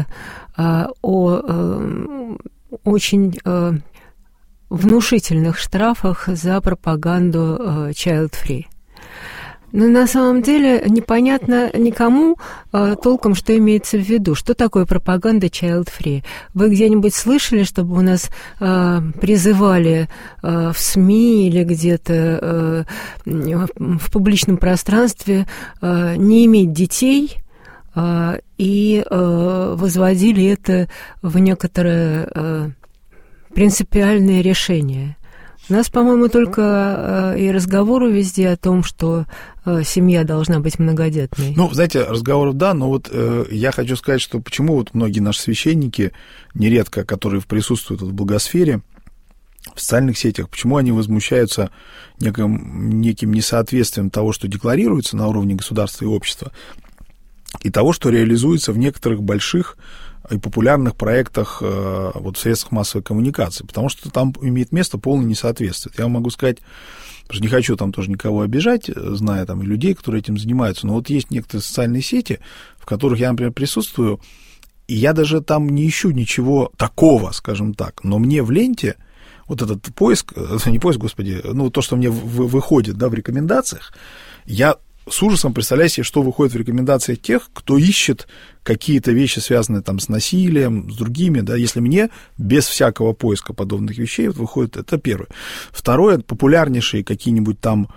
о очень внушительных штрафах за пропаганду child-free. Но на самом деле непонятно никому толком, что имеется в виду. Что такое пропаганда child-free? Вы где-нибудь слышали, чтобы у нас призывали в СМИ или где-то в публичном пространстве не иметь детей и возводили это в некоторое принципиальное решение? У нас, по-моему, только и разговоры везде о том, что семья должна быть многодетной. Ну, знаете, разговоров да, но вот я хочу сказать, что почему вот многие наши священники, нередко, которые присутствуют в благосфере, в социальных сетях, почему они возмущаются неким несоответствием того, что декларируется на уровне государства и общества, и того, что реализуется в некоторых больших и популярных проектах вот, в средствах массовой коммуникации, потому что там имеет место полное несоответствие. Я могу сказать, потому что не хочу там тоже никого обижать, зная там людей, которые этим занимаются, но вот есть некоторые социальные сети, в которых я, например, присутствую, и я даже там не ищу ничего такого, скажем так, но мне в ленте вот этот поиск, не поиск, господи, ну, то, что мне выходит, да, в рекомендациях, я с ужасом представляю себе, что выходит в рекомендациях тех, кто ищет какие-то вещи, связанные там с насилием, с другими, да, если мне без всякого поиска подобных вещей вот выходит, это первое. Второе, популярнейшие какие-нибудь там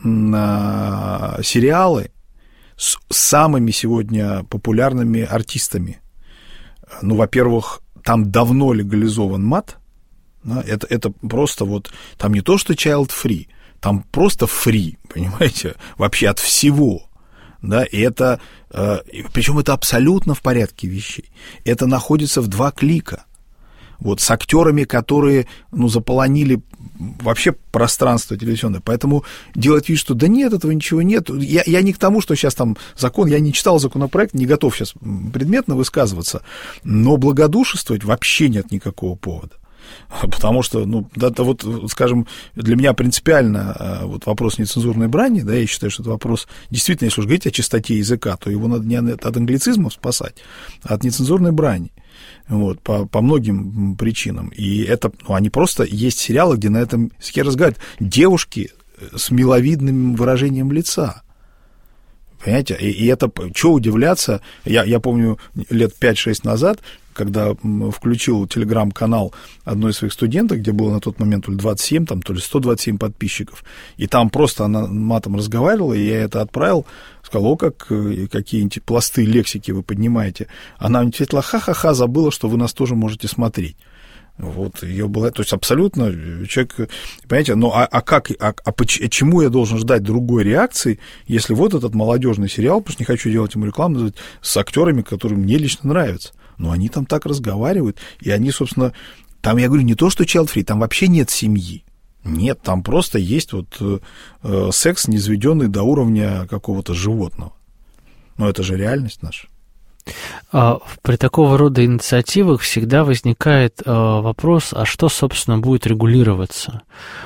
сериалы с самыми сегодня популярными артистами. Ну, во-первых, там давно легализован мат, да, это просто вот, там не то, что child-free, там просто free, понимаете, вообще от всего, да, и это, причем это абсолютно в порядке вещей, это находится в 2 клика, вот, с актерами, которые, ну, заполонили вообще пространство телевизионное, поэтому делать вид, что да нет, этого ничего нет, я не к тому, что сейчас там закон, я не читал законопроект, не готов сейчас предметно высказываться, но благодушествовать вообще нет никакого повода. Потому что, ну, это вот, скажем, для меня принципиально вот вопрос нецензурной брани, да, я считаю, что это вопрос, действительно, если уж говорить о чистоте языка, то его надо не от англицизмов спасать, а от нецензурной брани, вот, по многим причинам. И это, ну, они просто, есть сериалы, где на этом языке разговаривают девушки с миловидным выражением лица. Понимаете, и это, что удивляться, я помню, лет 5-6 назад, когда включил телеграм-канал одной из своих студенток, где было на тот момент то ли 27, там, то ли 127 подписчиков, и там просто она матом разговаривала, и я это отправил, сказал, какие пласты лексики вы поднимаете. Она мне ответила, ха-ха-ха, забыла, что вы нас тоже можете смотреть. Вот, ее было, то есть абсолютно человек, понимаете, ну чему я должен ждать другой реакции, если вот этот молодежный сериал, потому что не хочу делать ему рекламу, с актерами, которые мне лично нравятся, но они там так разговаривают, и они, собственно, там, я говорю, не то, что child-free, там вообще нет семьи, нет, там просто есть вот секс, низведенный до уровня какого-то животного, но это же реальность наша. При такого рода инициативах всегда возникает вопрос, а что, собственно, будет регулироваться?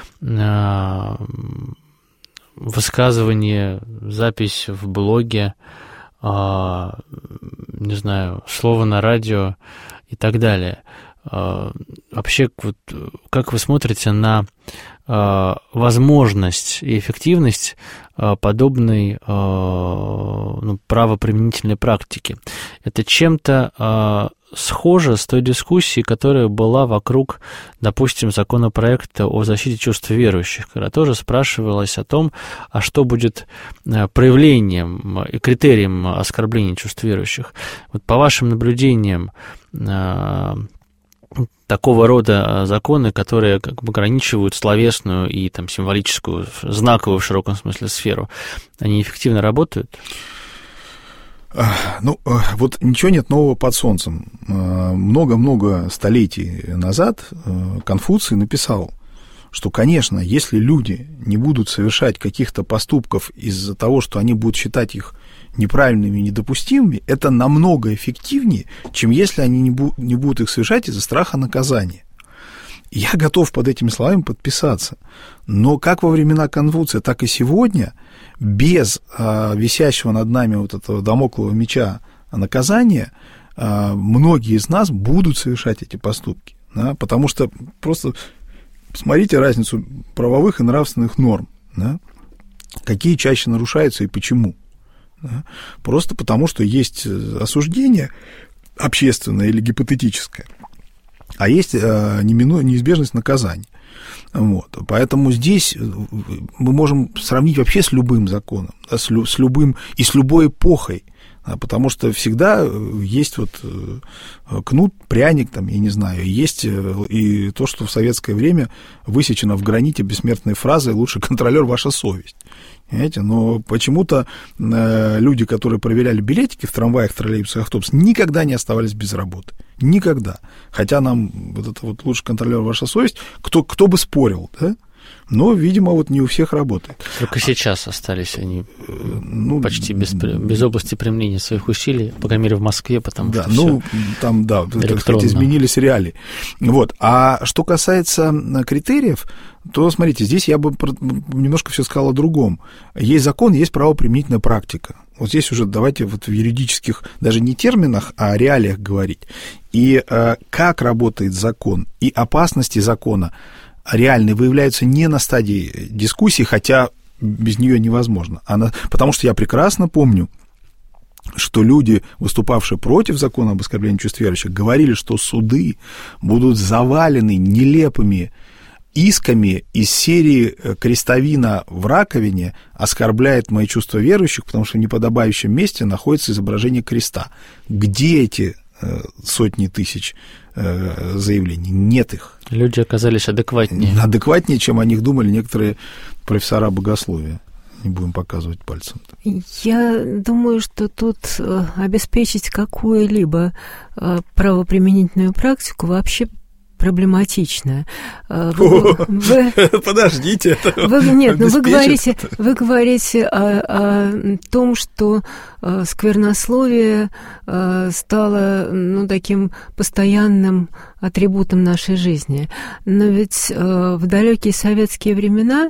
Высказывание, запись в блоге, не знаю, слово на радио и так далее. Вообще, вот, как вы смотрите на возможность и эффективность подобной правоприменительной практики? Это чем-то схоже с той дискуссией, которая была вокруг, допустим, законопроекта о защите чувств верующих, когда тоже спрашивалось о том, а что будет проявлением и критерием оскорбления чувств верующих. Вот по вашим наблюдениям, такого рода законы, которые как бы ограничивают словесную и там, символическую, знаковую в широком смысле сферу, они эффективно работают? Ну, вот ничего нет нового под солнцем. Много-много столетий назад Конфуций написал, что, конечно, если люди не будут совершать каких-то поступков из-за того, что они будут считать их неправильными и недопустимыми, это намного эффективнее, чем если они не будут их совершать из-за страха наказания. Я готов под этими словами подписаться. Но как во времена Конфуция, так и сегодня, без висящего над нами вот этого дамоклового меча наказания, многие из нас будут совершать эти поступки. Да? Потому что просто посмотрите разницу правовых и нравственных норм. Да? Какие чаще нарушаются и почему. Да? Просто потому, что есть осуждение общественное или гипотетическое, а есть неизбежность наказания. Вот. Поэтому здесь мы можем сравнить вообще с любым законом, да, с любым и с любой эпохой, да, потому что всегда есть вот кнут, пряник, там, я не знаю, есть и то, что в советское время высечено в граните бессмертной фразой «лучший контролер ваша совесть». Понимаете? Но почему-то люди, которые проверяли билетики в трамваях, троллейбусах, автобусах, никогда не оставались без работы. Никогда. Хотя нам вот это вот «лучший контролер ваша совесть», кто бы спорил, да? Но, видимо, вот не у всех работает. Только сейчас остались они почти без области применения своих усилий, по крайней мере, в Москве, потому да, что там, да, кстати, изменились реалии. Вот. А что касается критериев, то, смотрите, здесь я бы немножко все сказал о другом. Есть закон, есть правоприменительная практика. Вот здесь уже давайте вот в юридических, даже не терминах, а реалиях говорить. И как работает закон, и опасности закона, реальной выявляются не на стадии дискуссии, хотя без нее невозможно. Потому что я прекрасно помню, что люди, выступавшие против закона об оскорблении чувств верующих, говорили, что суды будут завалены нелепыми исками из серии «Крестовина в раковине оскорбляет мои чувства верующих, потому что в неподобающем месте находится изображение креста». Где эти сотни тысяч заявлений? Нет их. Люди оказались адекватнее. Адекватнее, чем о них думали некоторые профессора богословия. Не будем показывать пальцем. Я думаю, что тут обеспечить какую-либо правоприменительную практику вообще проблематично. Подождите. Вы говорите о том, что сквернословие стало таким постоянным атрибутом нашей жизни. Но ведь в далекие советские времена,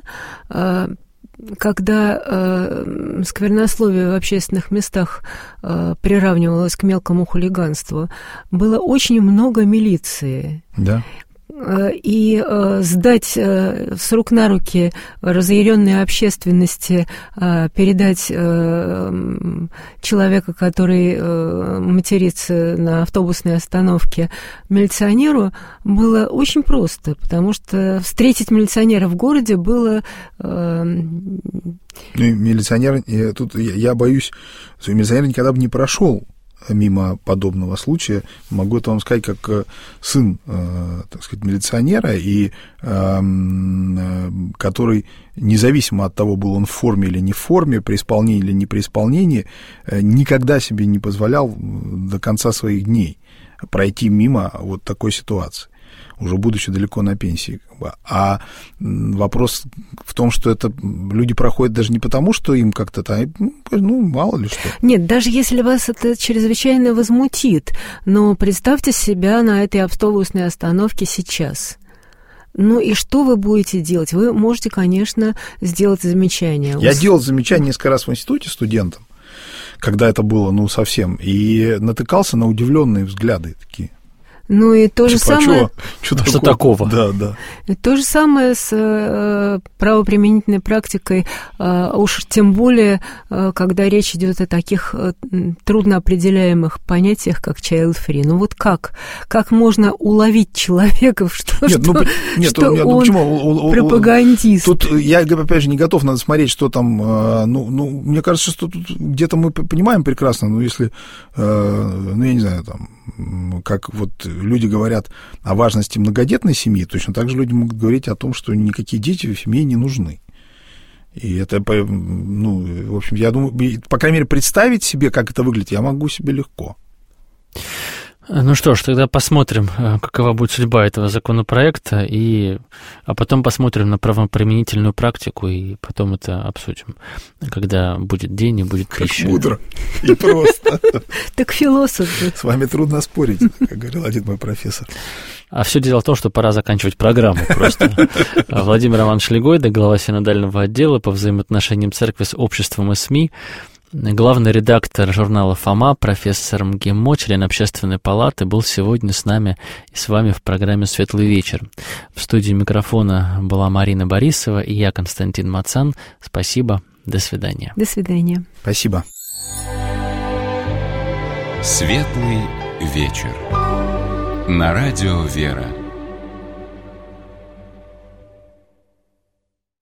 когда сквернословие в общественных местах приравнивалось к мелкому хулиганству, было очень много милиции. Да. И сдать с рук на руки разъяренной общественности, передать человека, который матерится на автобусной остановке, милиционеру, было очень просто, потому что встретить милиционера в городе было... Милиционер, тут я боюсь, что милиционер никогда бы не прошел мимо подобного случая. Могу это вам сказать, как сын, так сказать, милиционера, и который, независимо от того, был он в форме или не в форме, при исполнении или не при исполнении, никогда себе не позволял до конца своих дней пройти мимо вот такой ситуации, уже будучи далеко на пенсии. А вопрос в том, что это люди проходят даже не потому, что им как-то мало ли что. Нет, даже если вас это чрезвычайно возмутит, но представьте себя на этой автобусной остановке сейчас. И что вы будете делать? Вы можете, конечно, сделать замечание. Я делал замечание несколько раз в институте студентам, когда это было, совсем, и натыкался на удивленные взгляды такие. И то же самое... Что такого? Да. И то же самое с правоприменительной практикой, уж тем более, когда речь идет о таких трудноопределяемых понятиях, как child-free. Как можно уловить человека, что он пропагандист? Тут я, опять же, не готов, надо смотреть, что там... мне кажется, что тут где-то мы понимаем прекрасно, если, я не знаю, как вот люди говорят о важности многодетной семьи, точно так же люди могут говорить о том, что никакие дети в семье не нужны. И это, в общем, я думаю, по крайней мере, представить себе, как это выглядит, я могу себе легко. Ну что ж, тогда посмотрим, какова будет судьба этого законопроекта, а потом посмотрим на правоприменительную практику, и потом это обсудим, когда будет день и будет пища. Как мудро и просто. Так философ же. С вами трудно спорить, как говорил один мой профессор. А все дело в том, что пора заканчивать программу просто. Владимир Романович Легойда, глава синодального отдела по взаимоотношениям церкви с обществом и СМИ, главный редактор журнала «Фома», профессор МГИМО, член Общественной палаты, был сегодня с нами и с вами в программе «Светлый вечер». В студии микрофона была Марина Борисова и я, Константин Мацан. Спасибо. До свидания. До свидания. Спасибо. «Светлый вечер» на радио «Вера».